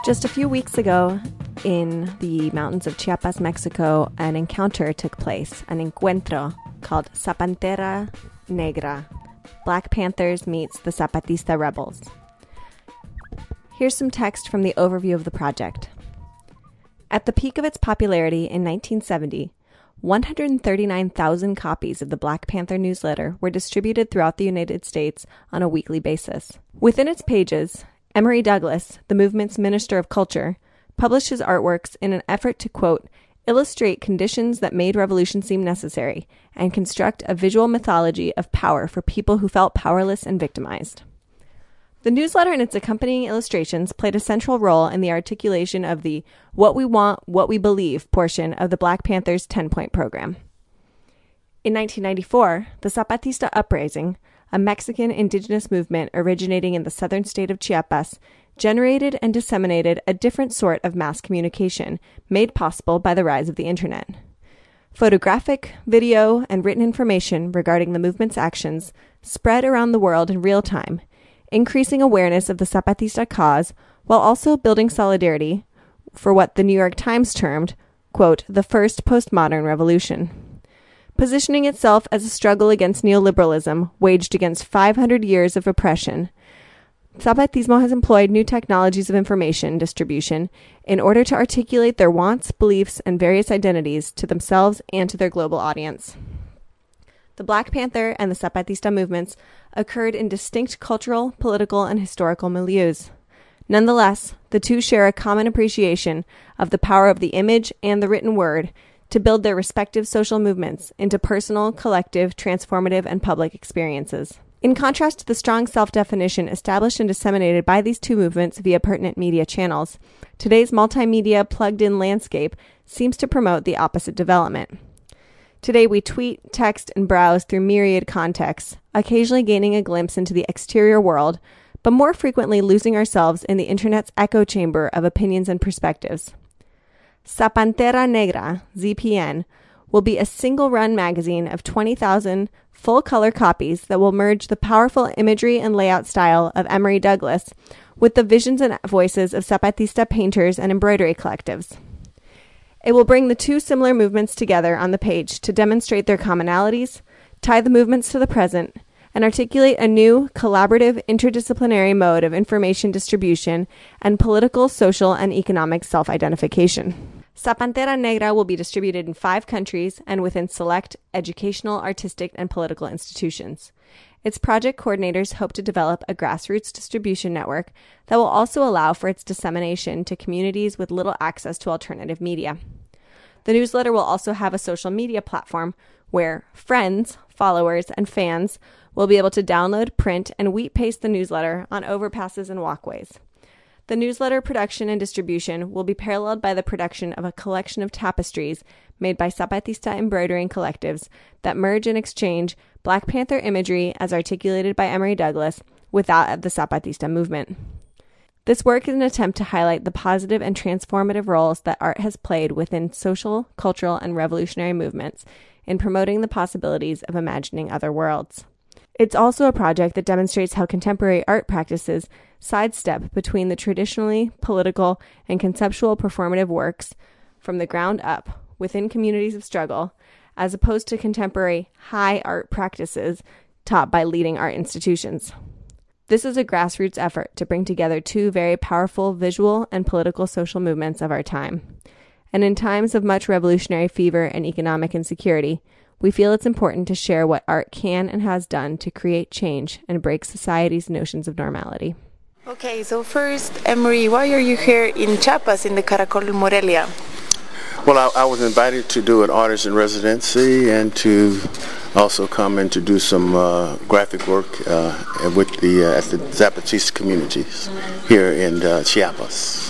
Just a few weeks ago, in the mountains of Chiapas, Mexico, an encounter took place, an encuentro called Zapatera Negra. Black Panthers meets the Zapatista rebels. Here's some text from the overview of the project. At the peak of its popularity in 1970, 139,000 copies of the Black Panther newsletter were distributed throughout the United States on a weekly basis. Within its pages, Emory Douglas, the movement's Minister of Culture, published his artworks in an effort to, quote, illustrate conditions that made revolution seem necessary and construct a visual mythology of power for people who felt powerless and victimized. The newsletter and its accompanying illustrations played a central role in the articulation of the What We Want, What We Believe portion of the Black Panthers' 10-point program. In 1994, the Zapatista Uprising, a Mexican indigenous movement originating in the southern state of Chiapas, generated and disseminated a different sort of mass communication made possible by the rise of the internet. Photographic, video, and written information regarding the movement's actions spread around the world in real time, increasing awareness of the Zapatista cause while also building solidarity for what the New York Times termed, quote, the first postmodern revolution. Positioning itself as a struggle against neoliberalism waged against 500 years of oppression, Zapatismo has employed new technologies of information distribution in order to articulate their wants, beliefs, and various identities to themselves and to their global audience. The Black Panther and the Zapatista movements occurred in distinct cultural, political, and historical milieus. Nonetheless, the two share a common appreciation of the power of the image and the written word to build their respective social movements into personal, collective, transformative, and public experiences. In contrast to the strong self-definition established and disseminated by these two movements via pertinent media channels, today's multimedia plugged-in landscape seems to promote the opposite development. Today we tweet, text, and browse through myriad contexts, occasionally gaining a glimpse into the exterior world, but more frequently losing ourselves in the internet's echo chamber of opinions and perspectives. Zapatera Negra, ZPN, will be a single-run magazine of 20,000 full-color copies that will merge the powerful imagery and layout style of Emory Douglas with the visions and voices of Zapatista painters and embroidery collectives. It will bring the two similar movements together on the page to demonstrate their commonalities, tie the movements to the present, and articulate a new, collaborative, interdisciplinary mode of information distribution and political, social, and economic self-identification. Zapatera Negra will be distributed in 5 countries and within select educational, artistic, and political institutions. Its project coordinators hope to develop a grassroots distribution network that will also allow for its dissemination to communities with little access to alternative media. The newsletter will also have a social media platform where friends, followers, and fans will be able to download, print, and wheat-paste the newsletter on overpasses and walkways. The newsletter production and distribution will be paralleled by the production of a collection of tapestries made by Zapatista embroidering collectives that merge and exchange Black Panther imagery as articulated by Emory Douglas with that of the Zapatista movement. This work is an attempt to highlight the positive and transformative roles that art has played within social, cultural, and revolutionary movements in promoting the possibilities of imagining other worlds. It's also a project that demonstrates how contemporary art practices sidestep between the traditionally political and conceptual performative works from the ground up within communities of struggle, as opposed to contemporary high art practices taught by leading art institutions. This is a grassroots effort to bring together two very powerful visual and political social movements of our time. And in times of much revolutionary fever and economic insecurity, we feel it's important to share what art can and has done to create change and break society's notions of normality. Okay, so first, Emory, why are you here in Chiapas in the Caracol Morelia? Well, I was invited to do an artist in residency and to also come and to do some graphic work with at the Zapatista communities here in Chiapas.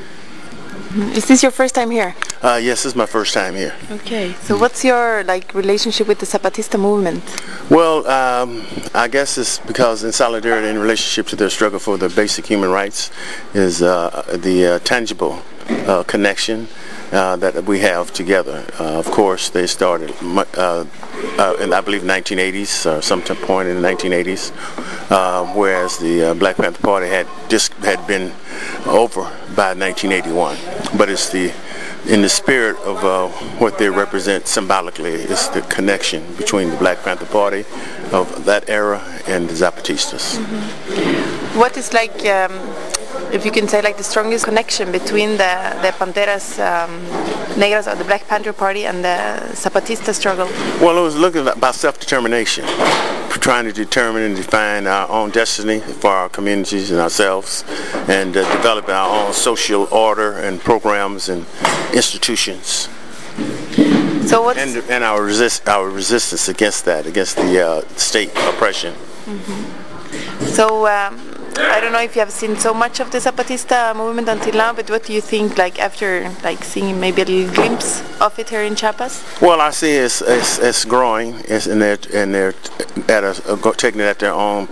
Is this your first time here? Yes, this is my first time here. Okay, so what's your relationship with the Zapatista movement? Well, I guess it's because in solidarity in relationship to their struggle for the basic human rights is the tangible connection that we have together. Of course, they started in, I believe, 1980s, or some point in the 1980s, whereas the Black Panther Party had been over by 1981. But it's in the spirit of what they represent symbolically, is the connection between the Black Panther Party of that era and the Zapatistas. Mm-hmm. What is like, if you can say, like the strongest connection between the Panteras Negras or the Black Panther Party and the Zapatista struggle? Well, it was looking about self-determination, trying to determine and define our own destiny for our communities and ourselves, and developing our own social order and programs and institutions. So what's and our resistance against that, against the state oppression. Mm-hmm. So I don't know if you have seen so much of the Zapatista movement until now, but what do you think, like after seeing maybe a little glimpse of it here in Chiapas? Well, I see it's growing, and they're taking it at their own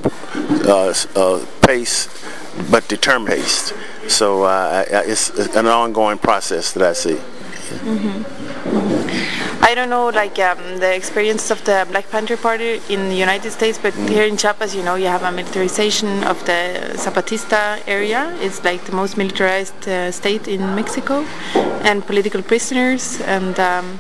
pace, but determined pace. So it's an ongoing process that I see. Mm-hmm. Mm-hmm. I don't know, the experience of the Black Panther Party in the United States, but here in Chiapas, you have a militarization of the Zapatista area. It's like the most militarized state in Mexico, and political prisoners. And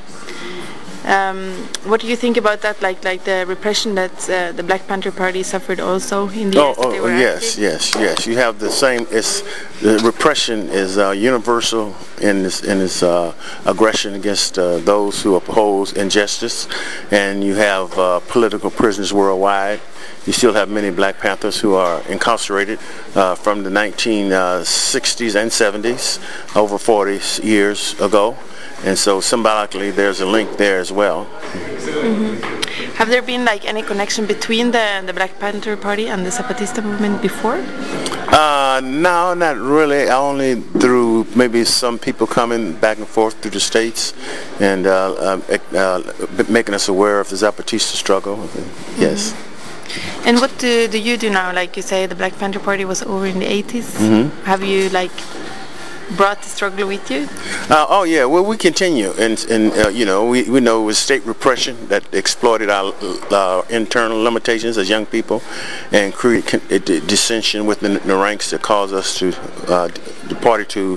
what do you think about that? Like the repression that the Black Panther Party suffered also in the years that they were active? Yes. You have the same. The repression is universal in its aggression against those who oppose injustice, and you have political prisoners worldwide. You still have many Black Panthers who are incarcerated from the 1960s and 70s, over 40 years ago. And so symbolically there's a link there as well. Mm-hmm. Have there been any connection between the Black Panther Party and the Zapatista movement before? No, not really. Only through maybe some people coming back and forth through the states and making us aware of the Zapatista struggle. Yes. Mm-hmm. And what do you do now? Like you say, the Black Panther Party was over in the 80s. Mm-hmm. Have you brought the struggle with you? Oh yeah, well we continue, and we know it was state repression that exploited our internal limitations as young people, and created dissension within the ranks that caused us to the party to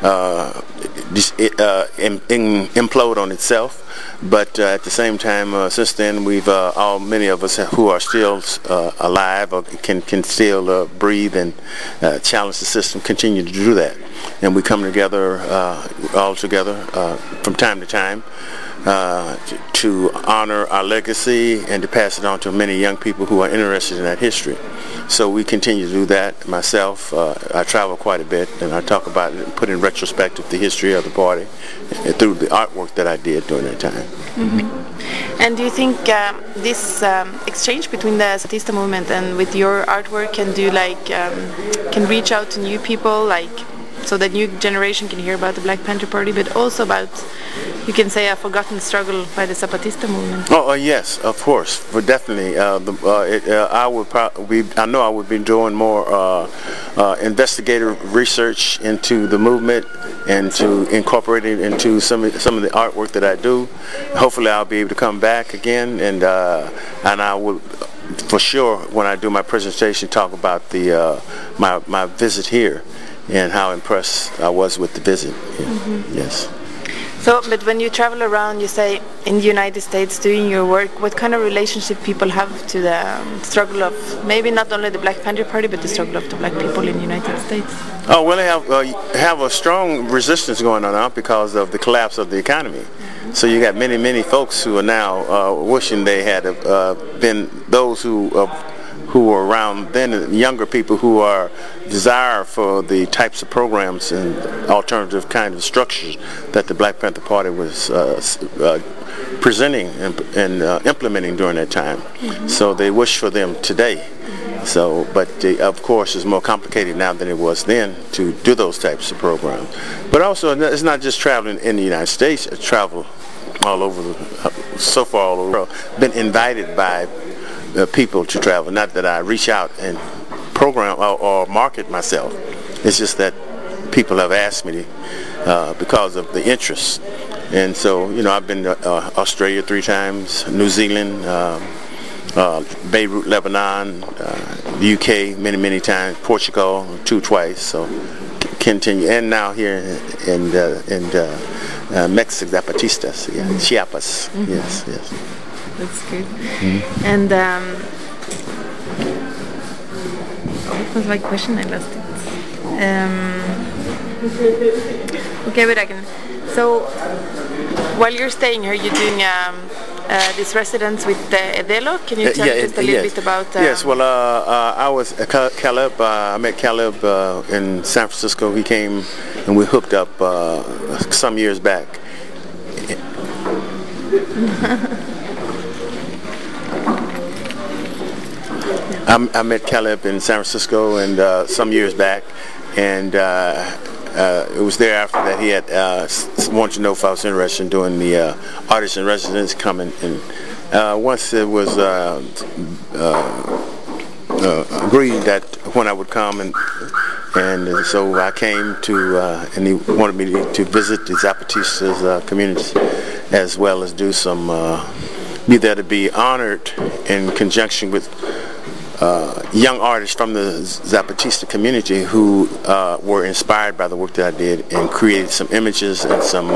implode on itself. But at the same time, since then, we've many of us who are still alive or can still breathe and challenge the system, continue to do that, and we come together all together from time to time to honor our legacy and to pass it on to many young people who are interested in that history. So we continue to do that. Myself, I travel quite a bit, and I talk about it and put in retrospective the history of the party through the artwork that I did during that time. Mm-hmm. And do you think this exchange between the Zapatista movement and with your artwork can do can reach out to new people, so that new generation can hear about the Black Panther Party, but also about, you can say, a forgotten struggle by the Zapatista movement? Oh, yes, of course, but definitely. I know I would be doing more investigative research into the movement and to incorporate it into some of the artwork that I do. Hopefully, I'll be able to come back again, and I will, for sure, when I do my presentation, talk about my visit here and how impressed I was with the visit. Yeah. Mm-hmm. Yes. So, but when you travel around, you say, in the United States doing your work, what kind of relationship people have to the struggle of maybe not only the Black Panther Party, but the struggle of the black people in the United States? Oh, well, they have a strong resistance going on now because of the collapse of the economy. Mm-hmm. So you got many folks who are now wishing they had been those who were around then, younger people who are desire for the types of programs and alternative kind of structures that the Black Panther Party was presenting and implementing during that time. Mm-hmm. So they wish for them today. Mm-hmm. So, but of course, it's more complicated now than it was then to do those types of programs. But also, it's not just traveling in the United States. It's travel all over, so far all over the world. Been invited by people to travel. Not that I reach out and program or market myself. It's just that people have asked me because of the interest. And so, you know, I've been to Australia 3 times, New Zealand, Beirut, Lebanon, the UK many times, Portugal twice. So continue, and now here in Mexico, Zapatistas, Chiapas. Yes. That's good. And what was my question? I lost it. Okay, but I can. So while you're staying here, you're doing this residence with Edelo. Can you tell just a little bit about? Yes. Well, I was Caleb. I met Caleb in San Francisco. He came and we hooked up some years back. I met Caleb in San Francisco and some years back, and it was there after that he had wanted to know if I was interested in doing the artist in residence coming. And once it was agreed that when I would come, and so I came to, and he wanted me to visit the Zapatistas communities as well as do some, be there to be honored in conjunction with young artists from the Zapatista community who were inspired by the work that I did and created some images and some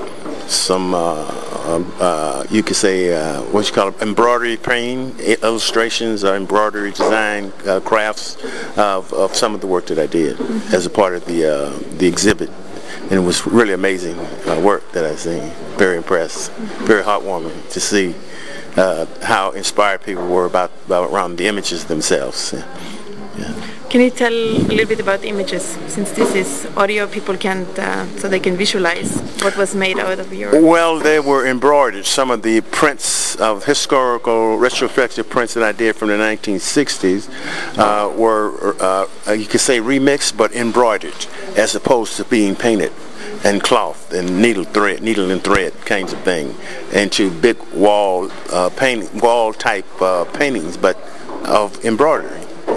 you could say what you call it, embroidery painting, illustrations or embroidery design crafts of some of the work that I did as a part of the exhibit. And it was really amazing work that I seen. Very impressed, very heartwarming to see how inspired people were about around the images themselves. Can you tell a little bit about the images, since this is audio, people can't, so they can visualize what was made out of your... Well, they were embroidered. Some of the prints of historical retrospective prints that I did from the 1960s were, you could say remixed, but embroidered, as opposed to being painted and cloth and needle and thread kinds of thing, into big wall type paintings, but of embroidery.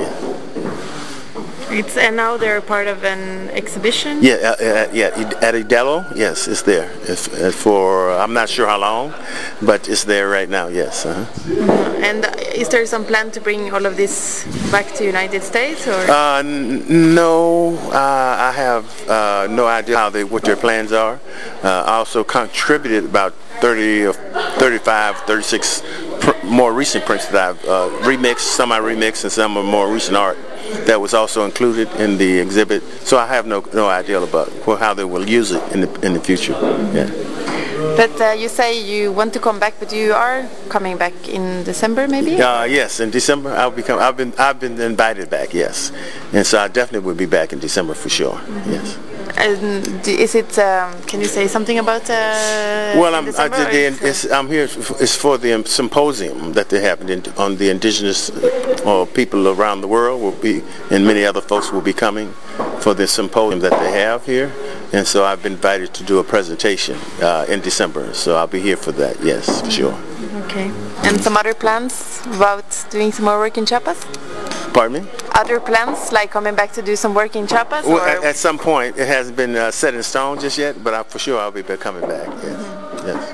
And now they're part of an exhibition? Yeah, at Edelo, yes, it's there. It's for, I'm not sure how long, but it's there right now, yes. And is there some plan to bring all of this back to the United States? Or? No, I have no idea what their plans are. I also contributed about 30 or 35, 36 more recent prints that I've remixed, some I remixed, and some are more recent art that was also included in the exhibit. So I have no idea about how they will use it in the future. Yeah. But you say you want to come back, but you are coming back in December, maybe? Yes, in December I've been invited back. Yes, and so I definitely will be back in December for sure. Yes. And is it? Can you say something about? Well, I'm here. It's for the symposium that they have on the indigenous people around the world will be, and many other folks will be coming for the symposium that they have here. And so I've been invited to do a presentation in December. So I'll be here for that. Yes, for sure. Okay. And some other plans about doing some more work in Chiapas? Pardon me? Other plans, like coming back to do some work in Chiapas? Well, at some point. It hasn't been set in stone just yet, but for sure I'll be coming back. Yes. Yes.